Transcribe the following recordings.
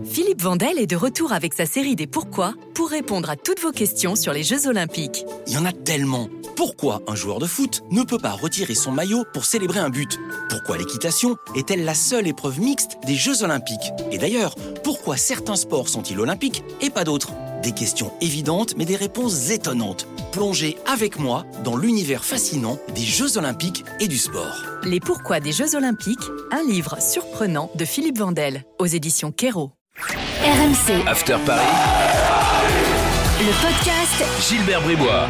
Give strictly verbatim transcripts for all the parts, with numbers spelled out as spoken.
Philippe Vandel est de retour avec sa série des Pourquoi pour répondre à toutes vos questions sur les Jeux Olympiques. Il y en a tellement. Pourquoi un joueur de foot ne peut pas retirer son maillot pour célébrer un but ? Pourquoi l'équitation est-elle la seule épreuve mixte des Jeux Olympiques ? Et d'ailleurs, pourquoi certains sports sont-ils olympiques et pas d'autres ? Des questions évidentes mais des réponses étonnantes. Plongez avec moi dans l'univers fascinant des Jeux Olympiques et du sport. Les Pourquoi des Jeux Olympiques, un livre surprenant de Philippe Vandel, aux éditions Kero. R M C After Paris, le podcast Gilbert Bribois.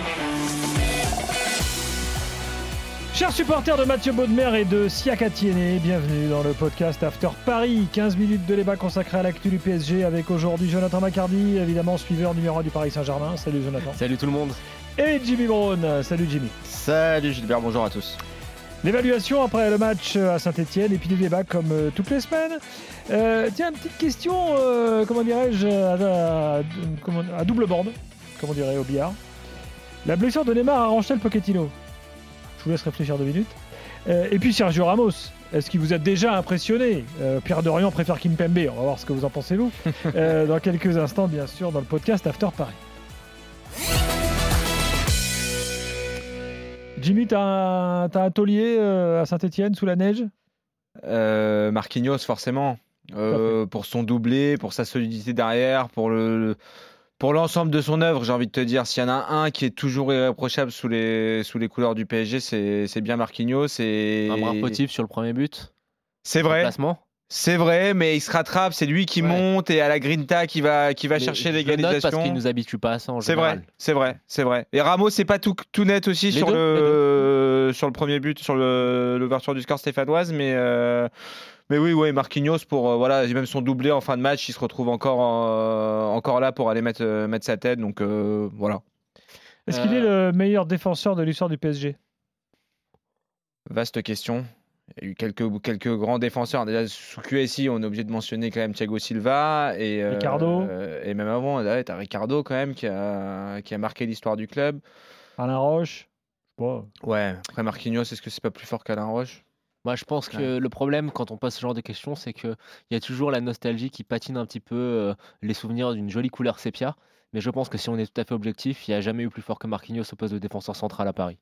Chers supporters de Mathieu Baudemer et de Siak Atiene, bienvenue dans le podcast After Paris. quinze minutes de débat consacré à l'actu du P S G avec aujourd'hui Jonathan Macardy, évidemment suiveur numéro un du Paris Saint-Germain. Salut Jonathan. Salut tout le monde. Et Jimmy Brown. Salut Jimmy. Salut Gilbert, bonjour à tous. L'évaluation après le match à Saint-Etienne et puis des débats comme euh, toutes les semaines. Euh, tiens, une petite question, euh, comment dirais-je, à, à, à, à double bande, comme on dirait au billard. La blessure de Neymar arrange-t-elle Pochettino ? Je vous laisse réfléchir deux minutes. Euh, et puis Sergio Ramos, est-ce qu'il vous a déjà impressionné ? euh, Pierre Dorian préfère Kimpembe, on va voir ce que vous en pensez vous. euh, dans quelques instants, bien sûr, dans le podcast After Paris. Jimmy, t'as un, t'as un taulier euh, à Saint-Etienne sous la neige ? euh, Marquinhos forcément, euh, pour son doublé, pour sa solidité derrière, pour le... le... Pour l'ensemble de son œuvre, j'ai envie de te dire, s'il y en a un qui est toujours irréprochable sous les, sous les couleurs du P S G, c'est, c'est bien Marquinhos. Et... Un brin fautif sur le premier but. C'est vrai. Placement. C'est vrai, mais il se rattrape, c'est lui qui ouais. monte et à la grinta qui va, qui va mais chercher l'égalisation. Parce qu'il nous habitue pas à ça en c'est général. Vrai, c'est vrai, c'est vrai. Et Ramos, c'est pas tout, tout net aussi sur, deux, le, sur le premier but, sur le, l'ouverture du score stéphanoise, mais... Euh... Mais oui, ouais, Marquinhos, pour, euh, voilà, même son doublé en fin de match, il se retrouve encore, euh, encore là pour aller mettre, euh, mettre sa tête. Donc euh, voilà. Est-ce euh... qu'il est le meilleur défenseur de l'histoire du P S G ? Vaste question. Il y a eu quelques, quelques grands défenseurs. Déjà, sous Q S I, on est obligé de mentionner quand même Thiago Silva. Et, euh, Ricardo. Euh, et même avant, là, tu as Ricardo quand même qui a, qui a marqué l'histoire du club. Alain Roche. Bon. Ouais, après Marquinhos, est-ce que c'est pas plus fort qu'Alain Roche ? Moi, je pense que ouais. le problème quand on pose ce genre de questions, c'est qu'il y a toujours la nostalgie qui patine un petit peu euh, les souvenirs d'une jolie couleur sépia. Mais je pense que si on est tout à fait objectif, il n'y a jamais eu plus fort que Marquinhos au poste de défenseur central à Paris.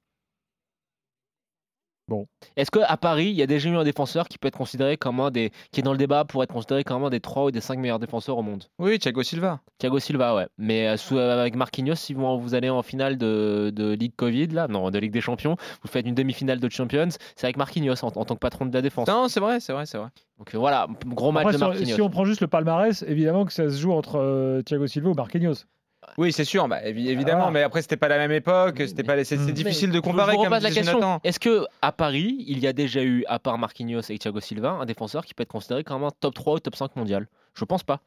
Bon. Est-ce qu'à Paris, il y a déjà eu un défenseur qui peut être considéré comme un des, qui est dans le débat pour être considéré comme un des trois ou des cinq meilleurs défenseurs au monde ? Oui, Thiago Silva. Thiago Silva, ouais. Mais euh, sous, euh, avec Marquinhos, si vous, vous allez en finale de, de Ligue Covid, là, non, de Ligue des Champions, vous faites une demi-finale de Champions, c'est avec Marquinhos en, en tant que patron de la défense. Non, c'est vrai, c'est vrai, c'est vrai. Donc euh, voilà, gros match Après, de Marquinhos. Si on prend juste le palmarès, évidemment que ça se joue entre euh, Thiago Silva ou Marquinhos. Oui, c'est sûr, bah, évidemment, ah. mais après c'était pas la même époque, c'était pas, c'est, c'est difficile mais de comparer. Je vous repose la question. Jonathan. Est-ce que à Paris, il y a déjà eu, à part Marquinhos et Thiago Silva, un défenseur qui peut être considéré comme un top trois ou top cinq mondial ? Je pense pas.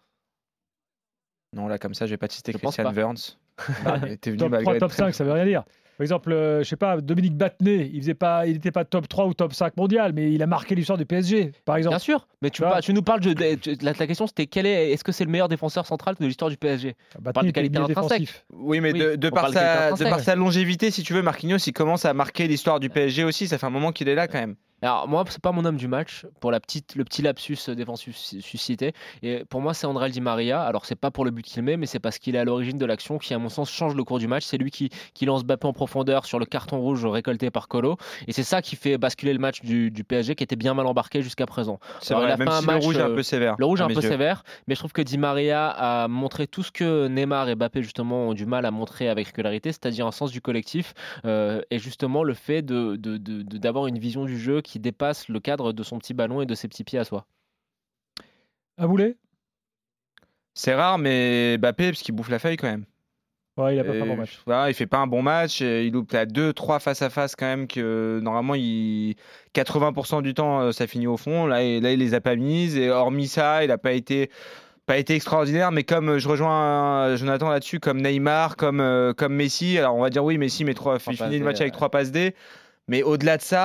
Non, là comme ça, je vais pas citer je Christian Wörns. Ah, top trois, top cinq, ça veut rien dire. Par exemple, euh, je sais pas, Dominique Battenet, il faisait pas, il n'était pas top trois ou top cinq mondial, mais il a marqué l'histoire du P S G, par exemple. Bien sûr, mais tu, par, tu nous parles de, de, de la, la question, c'était quel est, est-ce que c'est le meilleur défenseur central de l'histoire du P S G ? On parle de qualité intrinsèque. Oui, mais oui, de, de, par sa, de par sa longévité, si tu veux, Marquinhos, il commence à marquer l'histoire du P S G aussi. Ça fait un moment qu'il est là quand même. Alors moi, c'est pas mon homme du match pour la petite, le petit lapsus défensif suscité. Et pour moi, c'est André Di Maria. Alors c'est pas pour le but qu'il met, mais c'est parce qu'il est à l'origine de l'action qui, à mon sens, change le cours du match. C'est lui qui, qui lance Mbappé en profondeur sur le carton rouge récolté par Colo. Et c'est ça qui fait basculer le match du, du P S G qui était bien mal embarqué jusqu'à présent. C'est Alors, vrai, même si match, le rouge est un peu sévère. Le rouge est un peu yeux. sévère, mais je trouve que Di Maria a montré tout ce que Neymar et Mbappé justement ont du mal à montrer avec régularité, c'est-à-dire un sens du collectif euh, et justement le fait de, de, de, de, d'avoir une vision du jeu qui dépasse le cadre de son petit ballon et de ses petits pieds à soi. Aboulé ? C'est rare, mais Mbappé, parce qu'il bouffe la feuille quand même. Ouais, il a pas et, fait un bon match. Voilà, il fait pas un bon match. Il loupe à deux, trois face à face quand même que normalement, il... quatre-vingts pour cent du temps, ça finit au fond. Là, il, là, il les a pas mises. Et hormis ça, il a pas été, pas été extraordinaire. Mais comme je rejoins Jonathan là-dessus, comme Neymar, comme, euh, comme Messi. Alors on va dire oui, Messi met trois, finit le match D, avec ouais. trois passes D. Mais au-delà de ça.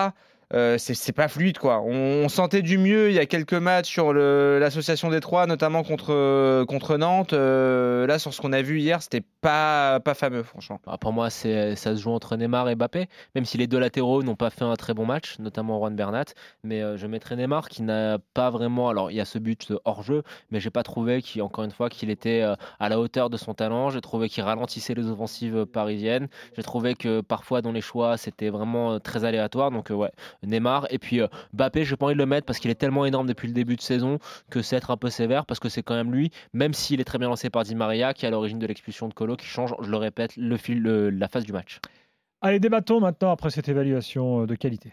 Euh, c'est, c'est pas fluide quoi. On, on sentait du mieux il y a quelques matchs sur le, l'association des trois, notamment contre, contre Nantes. Euh, là, sur ce qu'on a vu hier, c'était pas, pas fameux, franchement. Bah, pour moi, c'est, ça se joue entre Neymar et Mbappé, même si les deux latéraux n'ont pas fait un très bon match, notamment Juan Bernat. Mais euh, je mettrais Neymar qui n'a pas vraiment. Alors, il y a ce but hors jeu, mais j'ai pas trouvé qu'il, encore une fois, qu'il était euh, à la hauteur de son talent. J'ai trouvé qu'il ralentissait les offensives parisiennes. J'ai trouvé que parfois, dans les choix, c'était vraiment très aléatoire. Donc, euh, ouais. Neymar et puis euh, Mbappé, j'ai pas envie de le mettre parce qu'il est tellement énorme depuis le début de saison que c'est être un peu sévère parce que c'est quand même lui, même s'il est très bien lancé par Di Maria qui est à l'origine de l'expulsion de Colo qui change, je le répète, le fil, le, la phase du match. Allez, débattons maintenant après cette évaluation de qualité.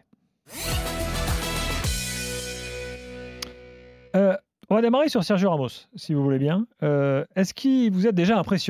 Euh, on va démarrer sur Sergio Ramos, si vous voulez bien. Euh, est-ce qu'il vous a déjà impressionné ?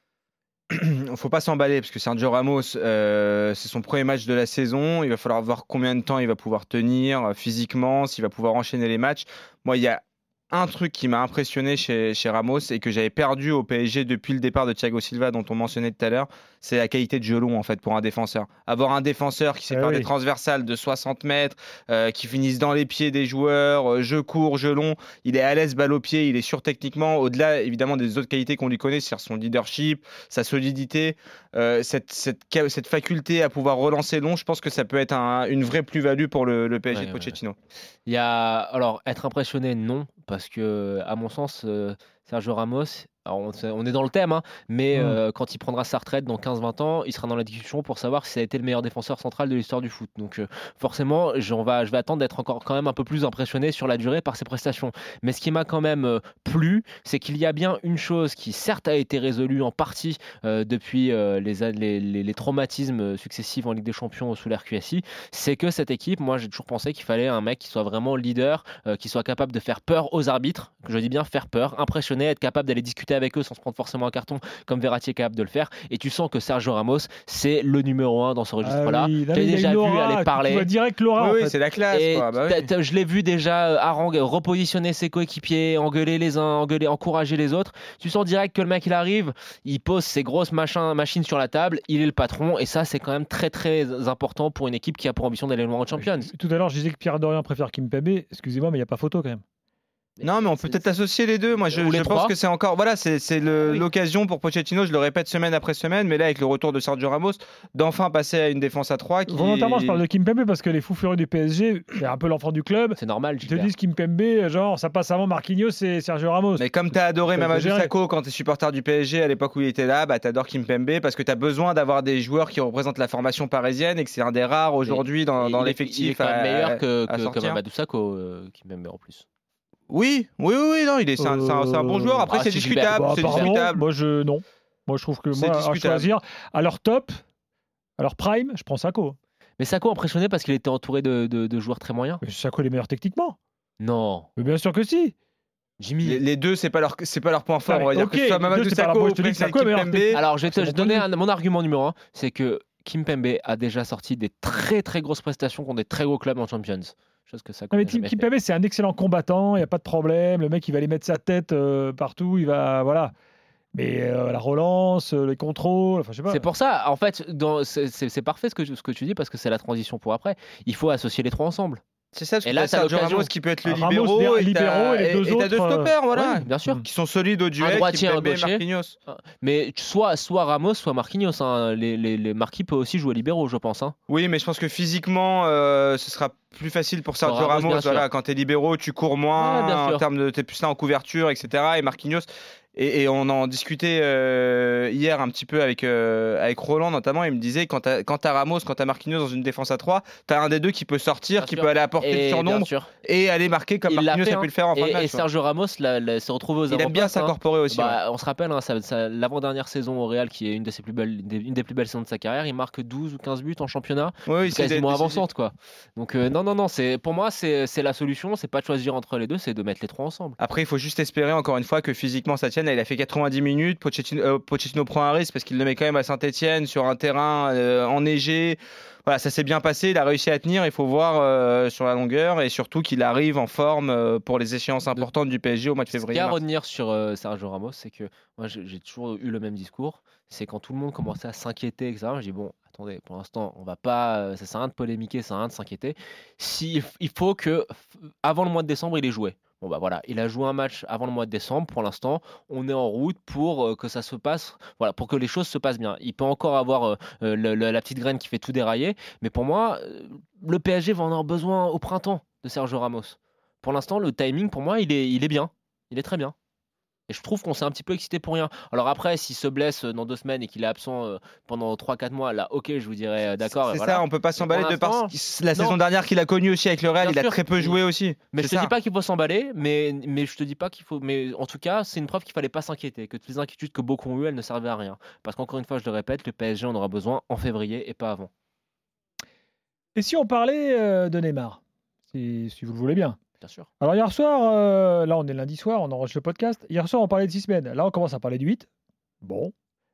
Il ne faut pas s'emballer parce que Sergio Ramos, euh, c'est son premier match de la saison. Il va falloir voir combien de temps il va pouvoir tenir euh, physiquement, s'il va pouvoir enchaîner les matchs. Moi, il y a un truc qui m'a impressionné chez, chez Ramos et que j'avais perdu au P S G depuis le départ de Thiago Silva, dont on mentionnait tout à l'heure, c'est la qualité de jeu long en fait pour un défenseur. Avoir un défenseur qui sait eh faire oui. des transversales de soixante mètres, euh, qui finissent dans les pieds des joueurs, euh, jeu court, jeu long, il est à l'aise, balle au pied, il est sûr techniquement, au-delà évidemment des autres qualités qu'on lui connaît, c'est-à-dire son leadership, sa solidité, euh, cette, cette, cette faculté à pouvoir relancer long, je pense que ça peut être un, une vraie plus-value pour le, le P S G Ouais, de Pochettino. ouais. Il y a, alors, être impressionné, non, parce que, à mon sens, euh, Sergio Ramos, alors on, on est dans le thème, hein, mais Mmh. euh, quand il prendra sa retraite dans quinze vingt ans, il sera dans la discussion pour savoir si ça a été le meilleur défenseur central de l'histoire du foot. Donc, euh, forcément, j'en va, je vais attendre d'être encore quand même un peu plus impressionné sur la durée par ses prestations. Mais ce qui m'a quand même euh, plu, c'est qu'il y a bien une chose qui, certes, a été résolue en partie euh, depuis euh, les, les, les, les traumatismes successifs en Ligue des Champions sous l'R Q S I, c'est que cette équipe, moi, j'ai toujours pensé qu'il fallait un mec qui soit vraiment leader, euh, qui soit capable de faire peur aux arbitres, que je dis bien faire peur, impressionner, être capable d'aller discuter avec eux sans se prendre forcément un carton comme Verratti est capable de le faire. Et tu sens que Sergio Ramos, c'est le numéro un dans ce registre-là. Ah oui, là, J'ai il y a déjà une vu aura, aller tu- parler. Tu vois direct l'aura. Oui, en oui, fait. c'est la classe. Et quoi. Bah oui. t'as- t'as- je l'ai vu déjà euh, harangue, repositionner ses coéquipiers, engueuler les uns, engueuler, encourager les autres. Tu sens direct que le mec il arrive, il pose ses grosses machins, machines sur la table, il est le patron et ça c'est quand même très très important pour une équipe qui a pour ambition d'aller loin en Champions. Tout à l'heure, je disais que Pierre Dorian préfère Kimpembe. Excusez-moi, mais il n'y a pas photo quand même. Non, mais on peut peut-être associer les deux. Moi, je, Ou les je pense trois. que c'est encore. Voilà, c'est, c'est le- Oui. l'occasion pour Pochettino, je le répète semaine après semaine, mais là, avec le retour de Sergio Ramos, d'enfin passer à une défense à trois. Qui... Volontairement, je parle de Kimpembe parce que les fous furieux du P S G, c'est un peu l'enfant du club. C'est normal. Ils te Gilbert. disent Kimpembe, genre ça passe avant Marquinhos et Sergio Ramos. Mais comme tu as adoré Ça peut Mamadou gérer. Sakho quand tu es supporter du P S G à l'époque où il était là, bah, tu adores Kimpembe parce que tu as besoin d'avoir des joueurs qui représentent la formation parisienne et que c'est un des rares aujourd'hui dans, Et dans il est- l'effectif. Il est quand même à- meilleur que, à que, que sortir. Mamadou Sakho, euh, qui m'aime en plus. Oui, oui, oui, oui, non, il est, c'est, un, c'est un- c'est un bon joueur. Après, Ah, c'est c'est discutable. Bah, c'est pardon, discutable. moi je non. Moi je trouve que C'est moi à discutable. choisir à leur top, à leur prime, je prends Sakho. Mais Sakho impressionné parce qu'il était entouré de, de, de joueurs très moyens. Mais Sakho il est meilleur techniquement. Non, Mais bien sûr que si. Jimmy. Les, les deux, c'est pas leur, c'est pas leur point fort. Ouais, On va dire ok, que ce soit les Mamadou deux, c'est pas la- Sakho moi, ou je te dis que Presnel Sakho est meilleur Kimpembe. Alors, je vais te c'est je mon donner point de un- mon argument numéro un, c'est que Kimpembe a déjà sorti des très très grosses prestations contre des très gros clubs en Champions. Chose que Sakho Non, mais n'a jamais fait. Kimpembe c'est un excellent combattant, il n'y a pas de problème. Le mec il va aller mettre sa tête euh, partout, il va voilà. Mais euh, la relance, euh, les contrôles, enfin je sais pas. C'est pour ça, en fait, dans- c'est c'est- c'est parfait ce que, tu- ce que tu dis parce que c'est la transition pour après. Il faut associer les trois ensemble. C'est ça, parce Et que là, t'as t'as Sergio l'occasion. Ramos qui peut être le Ramos, libéraux, der- et libéraux, t'as- et les deux et t'as deux autres, stoppers, voilà. Oui, bien sûr. Mm. Qui sont solides au duel, Un droitier, un Kimpembe et gaucher. Marquinhos. Mais soit, soit Ramos, soit Marquinhos. Hein. Les, les, les Marquis peut aussi jouer libéraux, je pense. Hein. Oui, mais je pense que physiquement, euh, ce sera plus facile pour Sergio Ramos, Ramos. bien sûr. Voilà, quand t'es libéraux, tu cours moins, Ouais, bien en sûr. termes de t'es plus là en couverture, et cetera. Et Marquinhos. Et, et on en discutait euh, hier un petit peu avec, euh, avec Roland notamment. Il me disait quand t'as, quand t'as Ramos, quand t'as Marquinhos dans une défense à trois, t'as un des deux qui peut sortir, Bien qui sûr. peut aller apporter le Et, bien surnombre sûr. et aller marquer comme Il l'a Marquinhos fait, a hein. pu le faire en fin de Et, match. et Sergio Ramos là, là, s'est retrouvé aux Il aime bien avant-postes, hein. s'incorporer aussi. ouais. Bah, on se rappelle, hein, ça- ça- l'avant-dernière saison au Real, qui est une, de ses plus belles, une des- une des plus belles saisons de sa carrière, il marque douze ou quinze buts en championnat, Oui, oui, c'est quasiment des- avançante. Quoi. Donc, euh, non, non, non, c'est, pour moi, c'est, c'est la solution, c'est pas de choisir entre les deux, c'est de mettre les trois ensemble. Après, il faut juste espérer encore une fois que physiquement ça tienne. Là, il a fait quatre-vingt-dix minutes. Pochettino, euh, Pochettino prend un risque parce qu'il le met quand même à Saint-Etienne sur un terrain euh, enneigé. Voilà, ça s'est bien passé. Il a réussi à tenir. Il faut voir euh, sur la longueur et surtout qu'il arrive en forme euh, pour les échéances importantes du P S G au mois de Ce qu'il y février. a à mars. retenir sur euh, Sergio Ramos, c'est que moi j'ai j'ai toujours eu le même discours. C'est quand tout le monde commençait à s'inquiéter, et cetera. Je dis bon, attendez, pour l'instant, on va pas, euh, ça sert à rien de polémiquer, ça sert à rien de s'inquiéter. Si, il faut que, f- avant le mois de décembre, il ait joué. Bon bah voilà, il a joué un match avant le mois de décembre. Pour l'instant, on est en route pour euh, que ça se passe, voilà, pour que les choses se passent bien. Il peut encore avoir euh, euh, le- le- la petite graine qui fait tout dérailler, mais pour moi, euh, le P S G va en avoir besoin au printemps de Sergio Ramos. Pour l'instant, le timing, pour moi, il est, il est bien, il est très bien. Et je trouve qu'on s'est un petit peu excité pour rien. Alors après, s'il se blesse euh, dans deux semaines et qu'il est absent euh, pendant trois quatre mois, là, ok, je vous dirais euh, d'accord. C'est voilà. ça, on peut pas s'emballer pour de par l'instant, ce qui- la non. saison dernière qu'il a connue aussi avec le Real, Bien il a sûr. très peu joué aussi. Mais C'est je te ça. dis pas qu'il faut s'emballer, mais, mais je te dis pas qu'il faut. Mais en tout cas, c'est une preuve qu'il fallait pas s'inquiéter, que toutes les inquiétudes que beaucoup ont eues, elles ne servaient à rien. Parce qu'encore une fois, je le répète, le P S G en aura besoin en février et pas avant. Et si on parlait euh, de Neymar, si, si vous le voulez bien. Bien sûr. Alors hier soir, euh, là on est lundi soir, on enregistre le podcast. Hier soir on parlait de six semaines. Là on commence à parler de huit. Bon,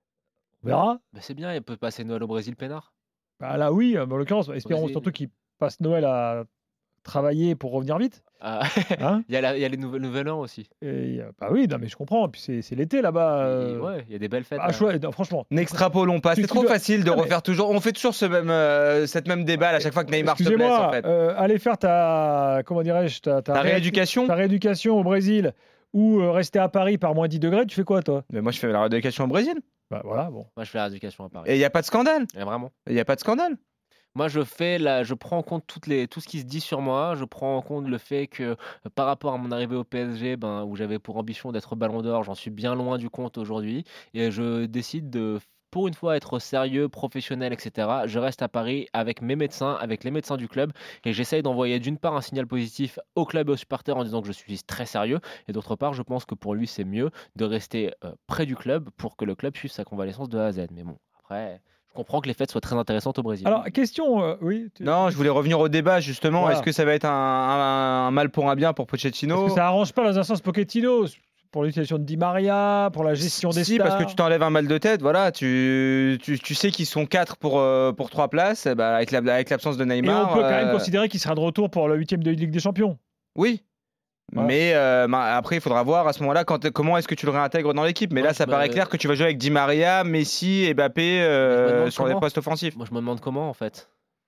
on verra. Bah, c'est bien, il peut passer Noël au Brésil, peinard. Bah, là oui, mais en l'occurrence, espérons Brésil. surtout qu'il passe Noël à travailler pour revenir vite. Ah, Hein Il y, a la- il y a les nouvel, nouvel an aussi. Et, euh, bah oui, non, mais je comprends. Puis c'est, c'est l'été là-bas. Et euh, ouais, il y a des belles fêtes. ah, là. chouette, non, franchement. N'extrapolons pas, Tu- c'est tu trop dois- facile de Non, mais- refaire toujours. On fait toujours ce même, euh, cette même débat à chaque fois que Neymar se blesse Excusez-moi, en fait. euh, aller faire ta, comment dirais-je, ta, ta Ta réédu- rééducation ta rééducation au Brésil ou euh, rester à Paris par moins dix degrés, tu fais quoi toi? Mais moi je fais la rééducation au Brésil Bah voilà, bon. Moi, je fais la rééducation à Paris. et il y a pas de scandale. Et vraiment. Il y a pas de scandale. Moi, je fais la, je prends en compte toutes les, tout ce qui se dit sur moi. Je prends en compte le fait que euh, par rapport à mon arrivée au P S G, ben, où j'avais pour ambition d'être Ballon d'Or, j'en suis bien loin du compte aujourd'hui. Et je décide de, pour une fois, être sérieux, professionnel, et cetera. Je reste à Paris avec mes médecins, avec les médecins du club, et j'essaye d'envoyer d'une part un signal positif au club et aux supporters en disant que je suis très sérieux, et d'autre part, je pense que pour lui, c'est mieux de rester euh, près du club pour que le club suive sa convalescence de A à Z. Mais bon, après. Je comprends que les fêtes soient très intéressantes au Brésil. Alors, question, euh, oui. tu- Non, je voulais revenir au débat justement. Voilà. Est-ce que ça va être un, un- un mal pour un bien pour Parce Pochettino? que ça arrange pas dans un sens Pochettino pour l'utilisation de Di Maria, pour la gestion des Si, stars. parce que tu t'enlèves un mal de tête, voilà, tu, tu, tu sais qu'ils sont quatre pour, euh, pour trois places, eh ben, avec, la, avec l'absence de Et Neymar. on peut quand même euh, considérer qu'il sera de retour pour le huitième de Ligue des Champions. Oui. Voilà. Mais euh, ma- après, il faudra voir à ce moment-là quand, comment est-ce que tu le réintègres dans l'équipe. Mais Moi, là, je ça me- paraît clair que tu vas jouer avec Di Maria, Messi et Mbappé Je euh, me demande sur les comment. postes offensifs. Moi, je me demande comment, en fait.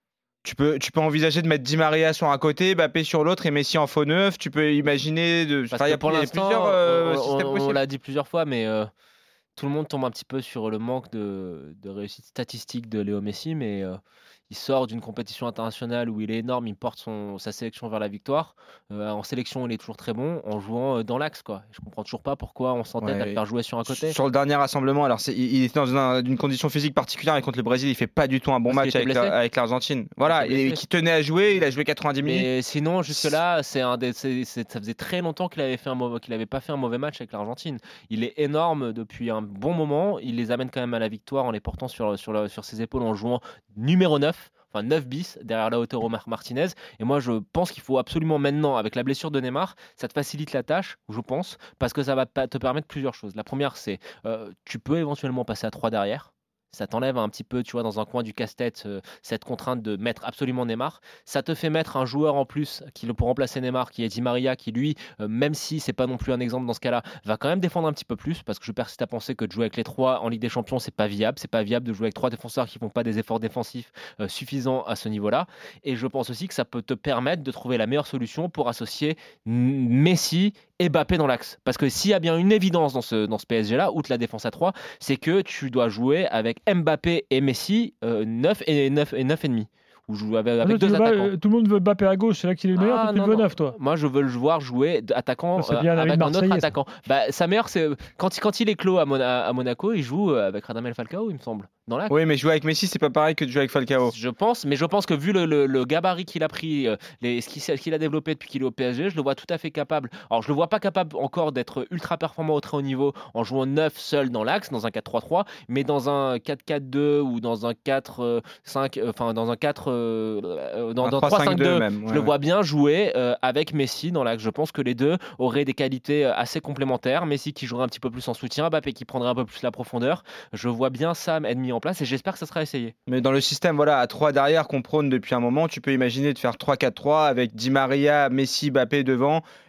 Tu peux, tu peux envisager de mettre Di Maria sur un côté, Mbappé sur l'autre et Messi en faux neuf. Tu peux imaginer. De... Parce Enfin, il y que a pour il y a l'instant, plusieurs euh, on- systèmes on, on possibles. l'a dit plusieurs fois, mais euh, tout le monde tombe un petit peu sur le manque de, de réussite statistique de Léo Messi, mais euh, il sort d'une compétition internationale où il est énorme, il porte son, sa sélection vers la victoire. Euh, en sélection, il est toujours très bon, en jouant euh, dans l'axe, quoi. Je comprends toujours pas pourquoi on s'entête à Ouais. le faire jouer sur un côté. Sur le dernier rassemblement, alors c'est- il il était dans une, une condition physique particulière et contre le Brésil, il fait pas du tout un bon Parce qu'il match était avec, blessé. la- avec l'Argentine. Voilà, Il était et blessé. qui tenait à jouer, il a joué quatre-vingt-dix minutes. Mais sinon, jusque-là, c'est un des, c'est- c'est- ça faisait très longtemps qu'il avait fait un mauvais, qu'il avait pas fait un mauvais match avec l'Argentine. Il est énorme depuis un bon moment. Il les amène quand même à la victoire en les portant sur, sur, le- sur ses épaules en jouant numéro neuf. Enfin neuf bis derrière Lautaro Mar- Martinez. Et moi, je pense qu'il faut absolument maintenant, avec la blessure de Neymar, ça te facilite la tâche, je pense, parce que ça va pa- te permettre plusieurs choses. La première, c'est euh, tu peux éventuellement passer à trois derrière. Ça t'enlève un petit peu, tu vois, dans un coin du casse-tête, euh, cette contrainte de mettre absolument Neymar. Ça te fait mettre un joueur en plus qui le pour remplacer Neymar, qui est Di Maria, qui lui, euh, même si c'est pas non plus un exemple dans ce cas-là, va quand même défendre un petit peu plus, parce que je persiste à penser que de jouer avec les trois en Ligue des Champions, c'est pas viable. C'est pas viable de jouer avec trois défenseurs qui font pas des efforts défensifs euh, suffisants à ce niveau-là. Et je pense aussi que ça peut te permettre de trouver la meilleure solution pour associer M- Messi et Mbappé dans l'axe. Parce que s'il y a bien une évidence dans ce, dans ce P S G-là, outre la défense à trois, c'est que tu dois jouer avec Mbappé et Messi euh, neuf et neuf et neuf et demi. Ou jouer avec, Ah, avec toi, tu deux veux pas- attaquants. euh, tout le monde veut Mbappé à gauche, c'est là qu'il est le meilleur. Ah, toi, tu non, le veux non. neuf, toi. Moi, je veux le voir jouer d- attaquant Ça, c'est euh, bien un ami avec un autre marseillais, ça. attaquant. Bah, sa meilleure, c'est quand, il- quand il est clos à, Mona- à Monaco, il joue euh, avec Radamel Falcao, il me semble, dans l'axe. Oui, mais jouer avec Messi, c'est pas pareil que de jouer avec Falcao. Je pense, mais je pense que vu le, le- le gabarit qu'il a pris, euh, les, ce qu'il ce qu'il a développé depuis qu'il est au P S G, je le vois tout à fait capable. Alors, je le vois pas capable encore d'être ultra performant au très haut niveau en jouant neuf seul dans l'axe, dans un quatre trois trois, mais dans un quatre quatre deux ou dans un quatre cinq, euh, enfin dans un quatre, euh, euh, dans, Un dans trois trois cinq cinq deux deux, même, je ouais, le ouais. vois bien jouer euh, avec Messi dans l'axe. Je pense que les deux auraient des qualités euh, assez complémentaires. Messi qui jouerait un petit peu plus en soutien, Mbappé qui prendrait un peu plus la profondeur. Je vois bien ça être mis en place et j'espère que ça sera essayé. Mais dans le système voilà, à trois derrière qu'on prône depuis un moment, tu peux imaginer de faire trois quatre trois avec Di Maria, Messi, Mbappé devant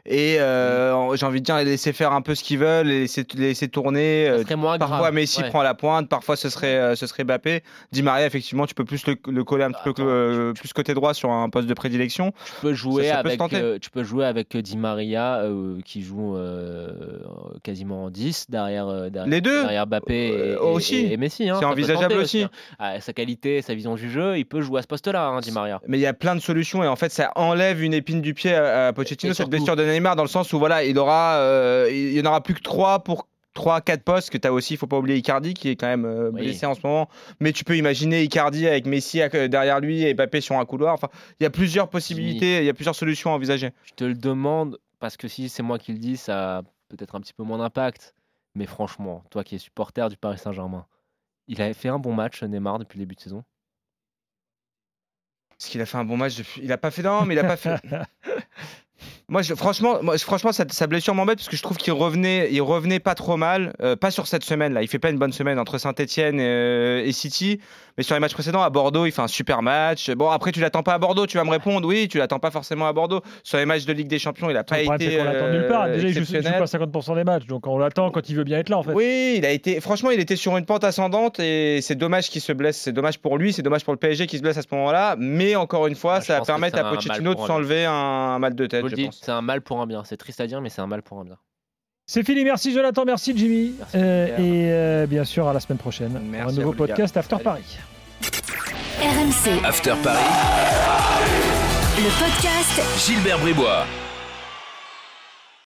Et euh, j'ai envie de dire, les laisser faire un peu ce qu'ils veulent, les laisser, les laisser tourner. Ça serait moins parfois grave. Messi Ouais. prend la pointe, parfois ce serait, euh, ce serait Mbappé. Di Maria, effectivement, tu peux plus le, le coller un petit Attends, peu euh, plus côté droit sur un poste de prédilection. Tu peux jouer Ça- ça peut se avec, tenter. euh, tu peux jouer avec Di Maria euh, qui joue euh, quasiment en dix derrière, euh, derrière, Les deux derrière Mbappé et, Euh, et- aussi. et- et Messi. hein. C'est Ça peut envisageable tenter aussi. hein. Ah, sa qualité, sa vision du jeu, il peut jouer à ce poste-là, hein, Di Maria. Mais il y a plein de solutions et en fait ça enlève une épine du pied à, à Pochettino, Et cette surtout- blessure de Neymar, dans le sens où voilà, il aura, euh, il y en aura plus que trois pour trois quatre postes, que tu as aussi, il faut pas oublier Icardi qui est quand même euh, Oui. blessé en ce moment, mais tu peux imaginer Icardi avec Messi à- derrière lui et Mbappé sur un couloir. Enfin, il y a plusieurs possibilités, il y a plusieurs solutions à envisager. Je te le demande parce que si c'est moi qui le dis, ça a peut-être un petit peu moins d'impact. Mais franchement, toi qui es supporter du Paris Saint-Germain, il avait fait un bon match, Neymar, depuis le début de saison. Parce qu'il a fait un bon match, depuis- il a pas fait non, mais il a pas fait. Moi, je, franchement, moi, franchement, sa, sa blessure m'embête parce que je trouve qu'il revenait, il revenait pas trop mal, euh, pas sur cette semaine-là. Il fait pas une bonne semaine entre Saint-Etienne euh, et City, mais sur les matchs précédents à Bordeaux, il fait un super match. Bon, après, tu l'attends pas à Bordeaux, tu vas me répondre, oui, tu l'attends pas forcément à Bordeaux. Sur les matchs de Ligue des Champions, il a pas Le problème, été. c'est qu'on l'attend nulle part. Déjà, il joue, il joue exceptionnel. pas cinquante pour cent des matchs, donc on l'attend quand il veut bien être là, en fait. Oui, il a été. Franchement, il était sur une pente ascendante et c'est dommage qu'il se blesse. C'est dommage pour lui, c'est dommage pour le P S G qui se blesse à ce moment-là. Mais encore une fois, Ouais, je ça va pense que permettre c'est à un mal Pochettino de pour un s'enlever un, un mal de Je tête, vous je, le dis, pense. c'est un mal pour un bien. C'est triste à dire, mais c'est un mal pour un bien. C'est fini, merci Jonathan, merci Jimmy. Merci, Euh, Pierre. et euh, bien sûr, à la semaine prochaine pour Merci un à nouveau vous, les gars. podcast After Salut. Paris. R M C, After Paris, le podcast Gilbert Bribois.